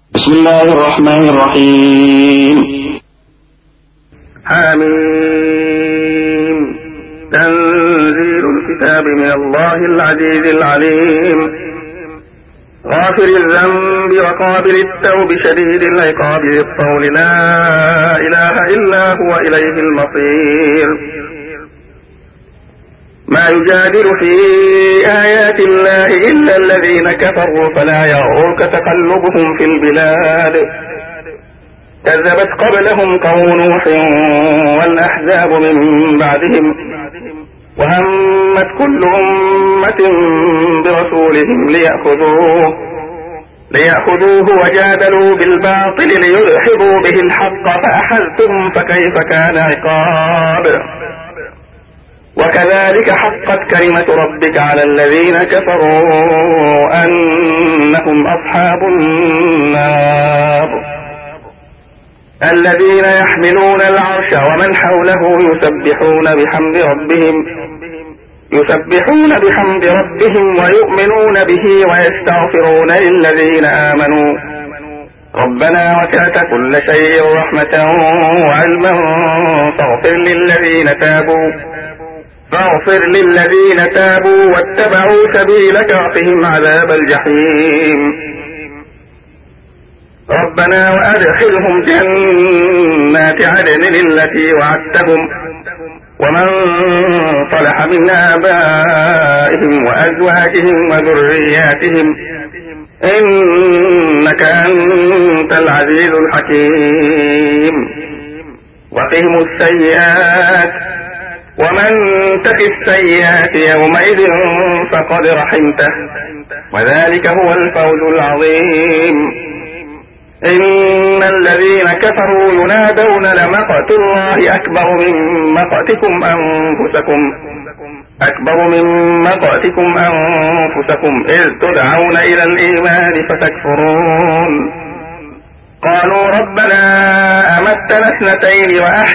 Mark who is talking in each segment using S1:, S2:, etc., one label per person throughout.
S1: بسم الله الرحمن الرحيم.
S2: حميم. تنزيل الكتاب من الله العزيز العليم. غافر الذنب وقابل التوب شديد العقاب ذي الطول لا إله إلا هو إليه المصير. ما يجادل في آيات الله إلا الذين كفروا فلا يغرك تقلبهم في البلاد. كذبت قبلهم قوم نوح والأحزاب من بعدهم وهمت كل أمة برسولهم ليأخذوه وجادلوا بالباطل ليدحضوا به الحق فأخذتهم فكيف كان عقاب. وكذلك حقت كلمة ربك على الذين كفروا أنهم أصحاب النار. الذين يحملون العرش ومن حوله يسبحون بحمد ربهم ويؤمنون به ويستغفرون للذين آمنوا ربنا وسعت كل شيء رحمة وعلما فاغفر للذين تابوا واتبعوا سبيلك وقهم عذاب الجحيم. ربنا وأدخلهم جنات عدن التي وعدتهم ومن صلح من آبائهم وأزواجهم وذرياتهم إنك أنت العزيز الحكيم. وقهم السيئات ومن تق السيئات يومئذ فقد رحمته وذلك هو الفوز العظيم. إن الذين كفروا ينادون لمقت الله أكبر من مقتكم أنفسكم إذ تدعون إلى الإيمان فتكفرون. قالوا ربنا أمتنا اثنتين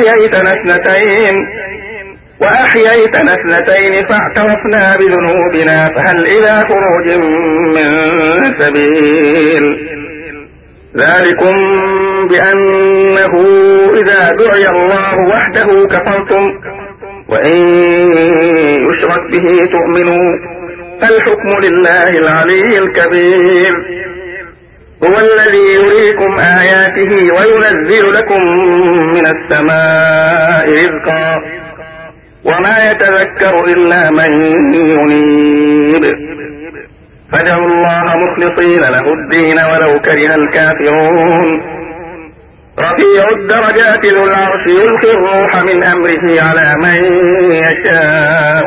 S2: وأحييتنا اثنتين فاعترفنا بذنوبنا فهل إلى خروج من سبيل. ذلكم بأنه إذا دعي الله وحده كفرتم وإن يشرك به تؤمنوا فالحكم لله العلي الكبير. هو الذي يريكم آياته وينزل لكم من السماء رزقا وما يتذكر إلا من ينيب. فادعوا الله مخلصين له الدين ولو كره الكافرون. رفيع الدرجات ذو العرش يلقي الروح من أمره على من يشاء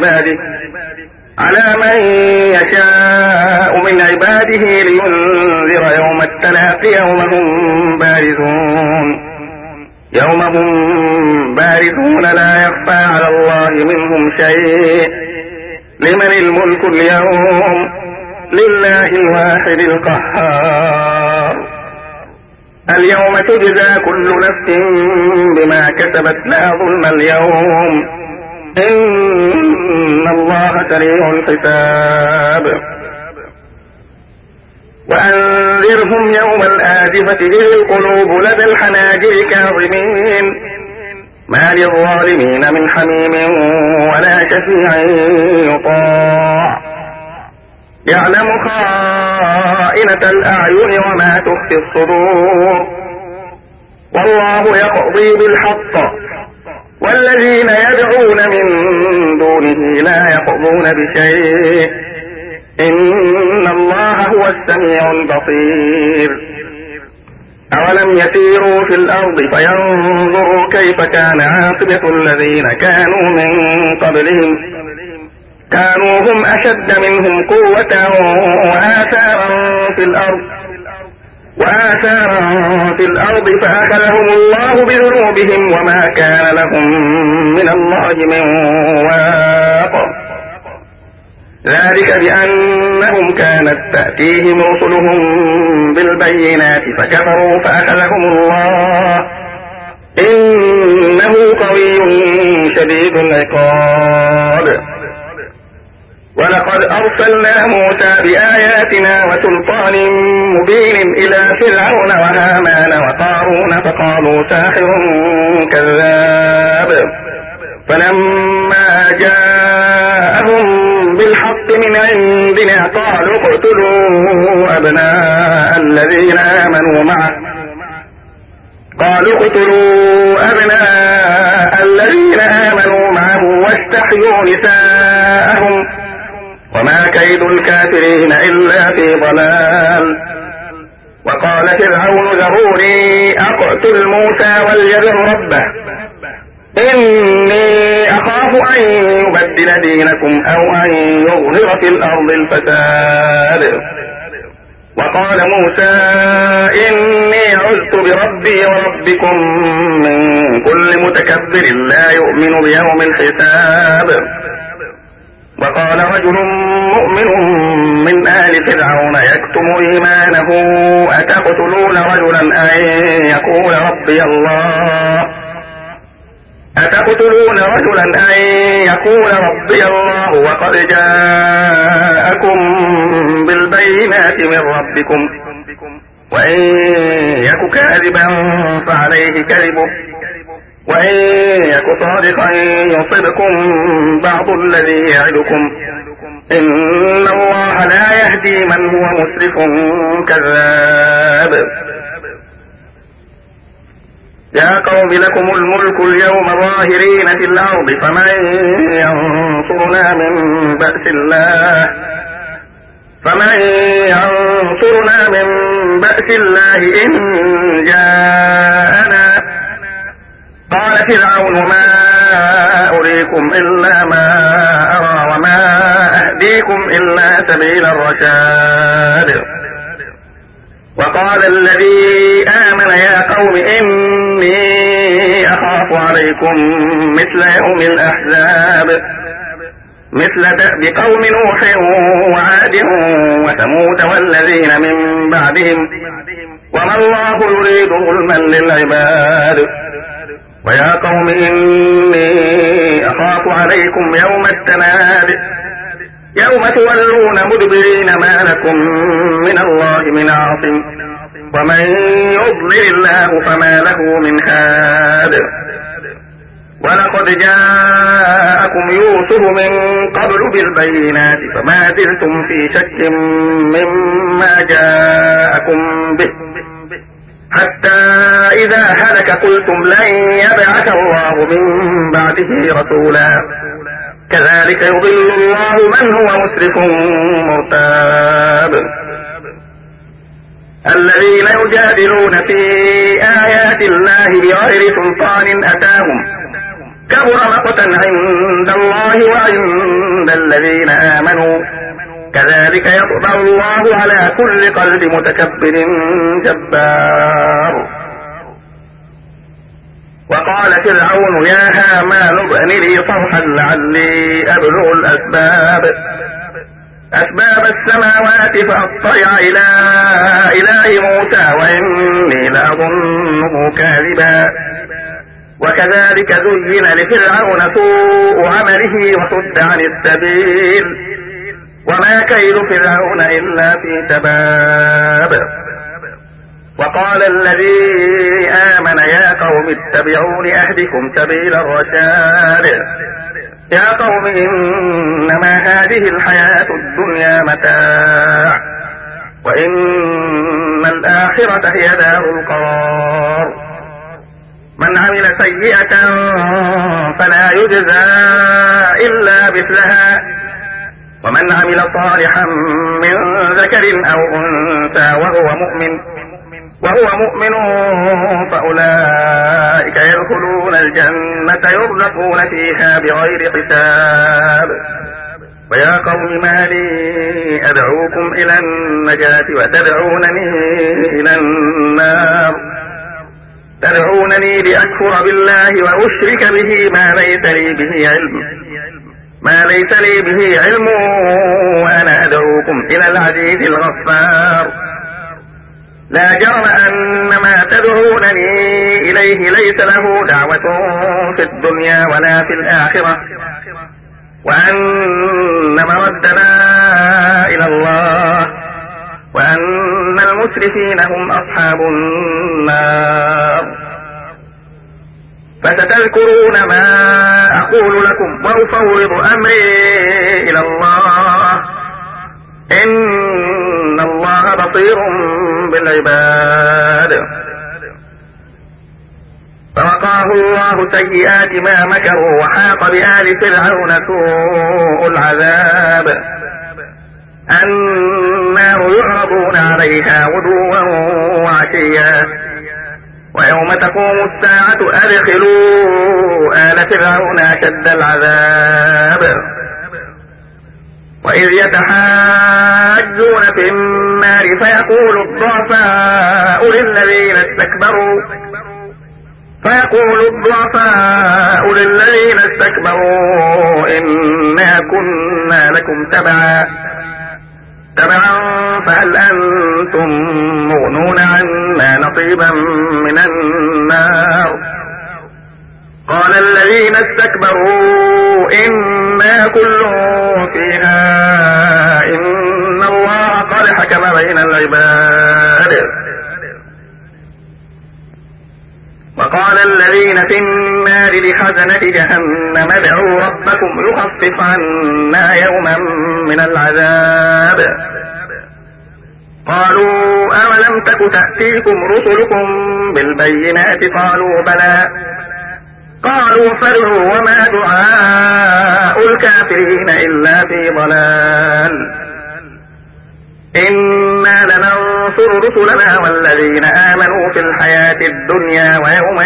S2: من عباده لينذر يوم التلاق يوم هم بارزون لا يخفى على الله منهم شيء. لمن الملك اليوم لله الواحد القهار. اليوم تجزى كل نفس بما كسبت لا ظلم اليوم إن الله سريع الحساب. وأنذرهم يوم الآزفة إذ القلوب لدى الحناجر كاظمين ما للظالمين من حميم ولا شفيع يطاع. يعلم خائنة الأعين وما تخفي الصدور والله يقضي بالحق والذين يدعون من دونه لا يقضون بشيء إن الله هو السميع البصير. أولم يسيروا في الأرض فينظروا كيف كان عاقبة الذين كانوا من قبلهم كانوا هم أشد منهم قوة وآثارا في الأرض فأخذهم الله بذنوبهم وما كان لهم من الله من واق. ذلك بأنهم كانت تأتيهم رسلهم بالبينات فكفروا فأخذهم الله إنه قوي شديد العقاب. ولقد أرسلنا موسى بآياتنا وسلطان مبين إلى فرعون وهامان وقارون فقالوا ساحر كذاب، فلما جاءهم بالحق من عندنا قالوا اقتلوا أبناء الذين آمنوا معه واستحيوا نساءهم وما كيد الكافرين إلا في ضلال. وقال فرعون ذروني أقتل موسى وليدع ربه إني أخاف أن يبدل دينكم أو أن يظهر في الأرض الفساد. وقال موسى إني عذت بربي وربكم من كل متكبر لا يؤمن بيوم الحساب. وقال رجل مؤمن من آل فرعون يكتم إيمانه أتقتلون رجلا أن يقول ربي الله وقد جاءكم بالبينات من ربكم وإن يك كاذبا فعليه كذبه وإن يك صادقا يصبكم بعض الذي يعدكم إن الله لا يهدي من هو مسرف كذاب. يا قوم لكم الملك اليوم ظاهرين في الأرض فمن ينصرنا من بأس الله إن جاءنا. قال فرعون ما أريكم إلا ما أرى وما أهديكم إلا سبيل الرشاد. وقال الذي آمن يا قوم إني أخاف عليكم مثل يوم الأحزاب مثل دأب قوم نوح وعاد وثمود والذين من بعدهم وما الله يريد ظلما للعباد. ويا قوم إني أخاف عليكم يوم التناد يوم تولون مدبرين ما لكم من الله من عاصم ومن يضلل الله فما له من هاد. ولقد جاءكم يوسف من قبل بالبينات فما زلتم في شك مما جاءكم به حتى إذا هلك قلتم لن يبعث الله من بعده رسولا كذلك يضل الله من هو مسرف مرتاب. الذين يجادلون في آيات الله بغير سلطان أتاهم كبر مقتا عند الله وعند الذين آمنوا كذلك يطبع الله على كل قلب متكبر جبار. وقال فرعون يا هامان ابن لي صرحا لعلي أبلغ أسباب السماوات فأطلع إلى إله موسى وإني لأظنه كاذبا. وكذلك زين لفرعون سوء عمله وصد عن السبيل وما كيد فرعون إلا في تباب. وقال الذي آمن يا قوم اتبعون أهدكم سبيل الرشاد. يا قوم إنما هذه الحياة الدنيا متاع وإن الآخرة هي دار القرار. من عمل سيئة فلا يجزى إلا مثلها ومن عمل صالحا من ذكر أو أنثى وهو مؤمن فأولئك يدخلون الجنة يرزقون فيها بغير حساب. ويا قوم ما لي أدعوكم إلى النجاة وتدعونني إلى النار تدعونني لأكفر بالله وأشرك به ما ليس لي به علم وأنا أدعوكم إلى العزيز الغفار. لا جرم أن ما تدعونني إليه ليس له دعوة في الدنيا ولا في الآخرة وأن مردنا إلى الله وأن المسرفين هم أصحاب النار. فستذكرون ما أقول لكم وأفوض أمري إلى الله إن الله بصير بالعباد. فوقاه الله سيئات ما مكروا وحاق بآل فرعون سوء العذاب. النار يعرضون عليها غدوا وعشيا ويوم تقوم الساعة أدخلوا آل فرعون أشد العذاب. وإذ يتحاجون في النار فيقول الضعفاء للذين استكبروا إنا كنا لكم تبعا فهل أنتم مغنون عنا نصيبا من النار. قال الذين استكبروا إنا كل فيها إن الله قد حكم بين العباد. وقال الذين في النار لخزنة جهنم ادعوا ربكم يخفف عنا يوما من العذاب. قالوا أولم تك تأتيكم رسلكم بالبينات قالوا بلى. قالوا فادعوا وما دعاء الكافرين إلا في ضلال. إنا لننصر رسلنا والذين آمنوا في الحياة الدنيا ويوم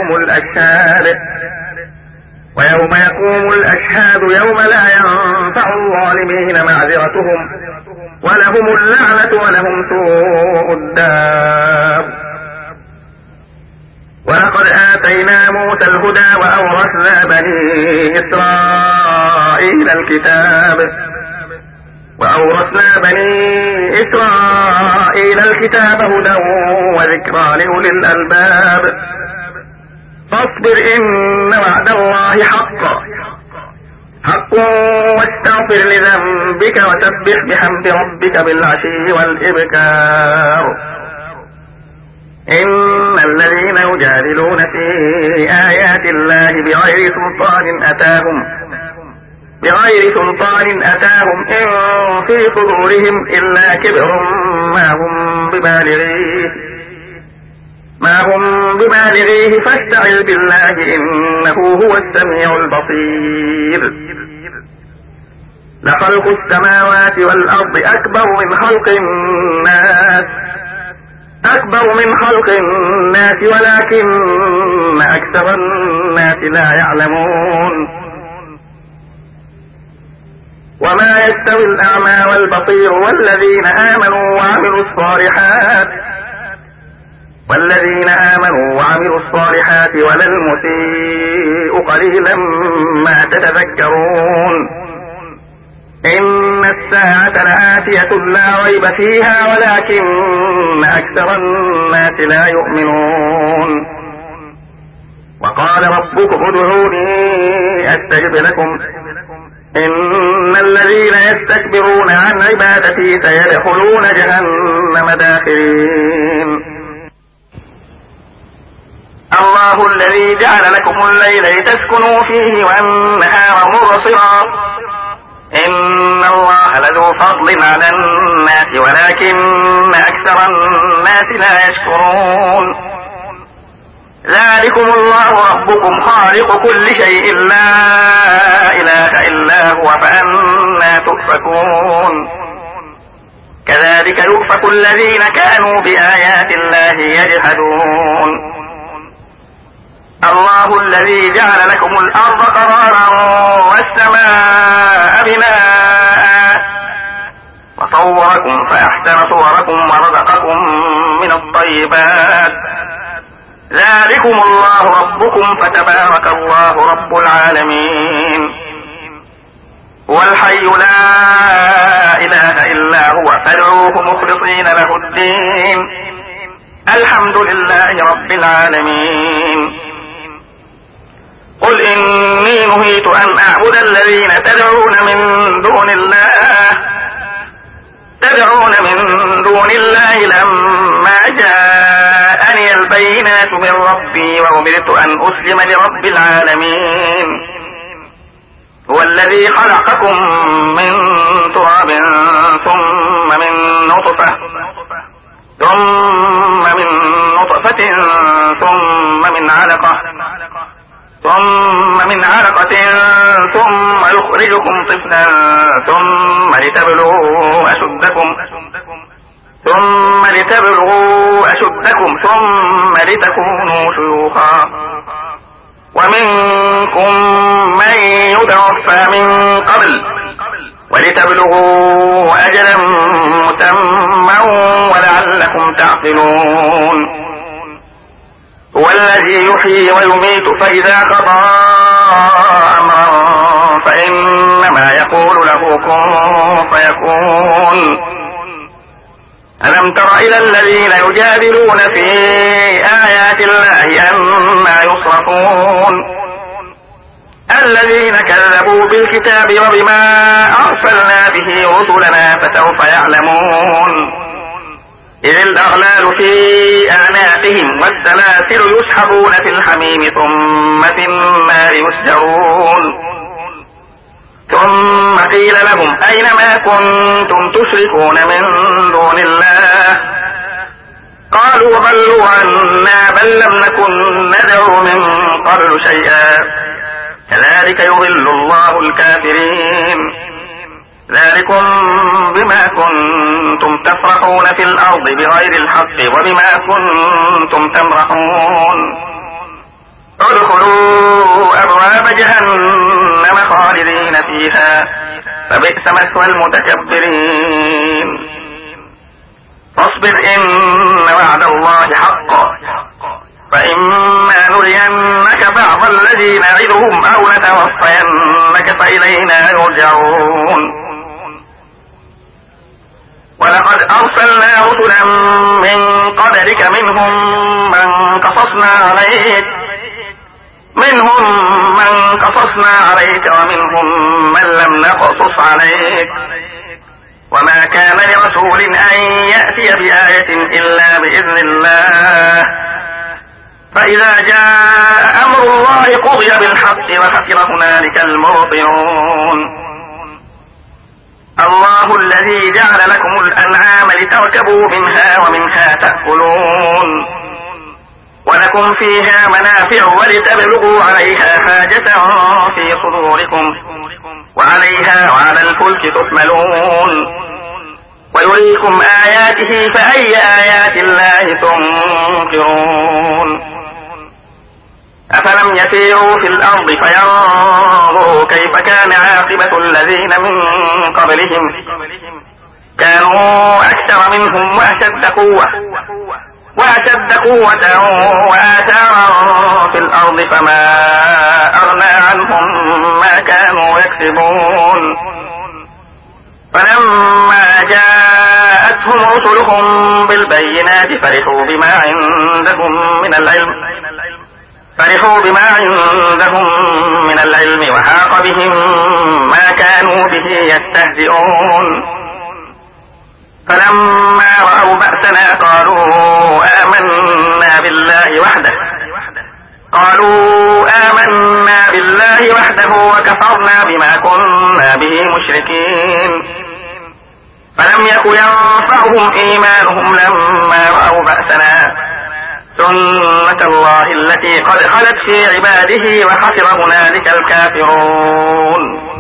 S2: يقوم الأشهاد يوم لا ينفع الظالمين معذرتهم ولهم اللعنة ولهم سوء الدار. ولقد آتينا موسى الهدى وأورثنا بني إسرائيل الكتاب هدى وذكرى لأولي الألباب. فاصبر إن وعد الله حق واستغفر لذنبك وسبح بحمد ربك بالعشي والإبكار. إن الذين يجادلون في آيات الله بغير سلطان أتاهم إن في صدورهم إلا كبر ما هم ببالغيه فاستعذ بالله إنه هو السميع البصير. لخلق السماوات والأرض أكبر من خلق الناس ولكن أكثر الناس لا يعلمون. وما يستوي الأعمى والبصير والذين آمنوا وعملوا الصالحات ولا المسيء قليلا ما تتذكرون. إن الساعة لآتية لا ريب فيها ولكن أكثر الناس لا يؤمنون. وقال ربكم ادعوني أستجب لكم إن الذين يستكبرون عن عبادتي سيدخلون جهنم داخرين. الله الذي جعل لكم الليل لتسكنوا فيه والنهار مبصرا إن الله لذو فضل على الناس ولكن أكثر الناس لا يشكرون. ذلكم الله ربكم خالق كل شيء لا إله إلا هو فأنى تؤفكون. كذلك يؤفك الذين كانوا بآيات الله يجحدون. الله الذي جعل لكم الأرض قرارا والسماء بناء وصوركم فأحسن صوركم ورزقكم من الطيبات. ذلكم الله ربكم فتبارك الله رب العالمين. هو الحي لا إله إلا هو فادعوه مخلصين له الدين الحمد لله رب العالمين. قل إني نهيت أن أعبد أعبد الذين تدعون من دون الله لما جاءني البينات من ربي وأمرت أن أسلم لرب العالمين. هو الذي خلقكم من تراب ثم من نطفة ثم من علقة ثم يخرجكم طفلا ثم لتبلغوا أشدكم ثم لتكونوا شيوخا ومنكم من يتوفى من قبل ولتبلغوا أجلا مسمى ولعلكم تعقلون. هو الذي يحيي ويميت فإذا قضى أمرا فإنما يقول له كن فيكون. ألم تر إلى الذين يجادلون في آيات الله أما يصرفون الذين كذبوا بالكتاب وبما أرسلنا به رسلنا فسوف يعلمون. إذ الأغلال في أعناقهم والسلاسل يسحبون في الحميم ثم في النار يسجرون. ثم قيل لهم أين ما كنتم تشركون من دون الله قالوا ضلوا عنا بل لم نكن ندعو من قبل شيئا كذلك يضل الله الكافرين. ذلكم بما كنتم تفرحون في الأرض بغير الحق وبما كنتم تمرحون. ادخلوا أبواب جهنم خالدين فيها فبئس مثوى المتكبرين. فاصبر إن وعد الله حق فإما نرينك بعض الذي نعدهم أو نتوفينك فإلينا يرجعون. ولقد أرسلنا رسلا من قبلك منهم من قصصنا عليك ومنهم من لم نقصص عليك وما كان لرسول أن يأتي بآية إلا بإذن الله فإذا جاء أمر الله قضي بالحق وخسر هنالك المبطلون. الله الذي جعل لكم الأنعام لتركبوا منها ومنها تأكلون ولكم فيها منافع ولتبلغوا عليها حاجة في صدوركم وعليها وعلى الفلك تحملون ويريكم آياته فأي آيات الله تنكرون. أفلم يسيروا في الأرض فينظروا كيف كان عاقبة الذين من قبلهم كانوا أكثر منهم وأشد قوة وآثارا في الأرض فما أغنى عنهم ما كانوا يكسبون. فلما جاءتهم رسلهم بالبينات فرحوا بما عندهم من العلم وحاق بهم ما كانوا به يستهزئون. فلما رأوا بأسنا قالوا آمنا بالله وحده وكفرنا بما كنا به مشركين. فلم يك ينفعهم إيمانهم لما رأوا بأسنا سنة الله التي قد خلت في عباده وخسر هنالك الكافرون.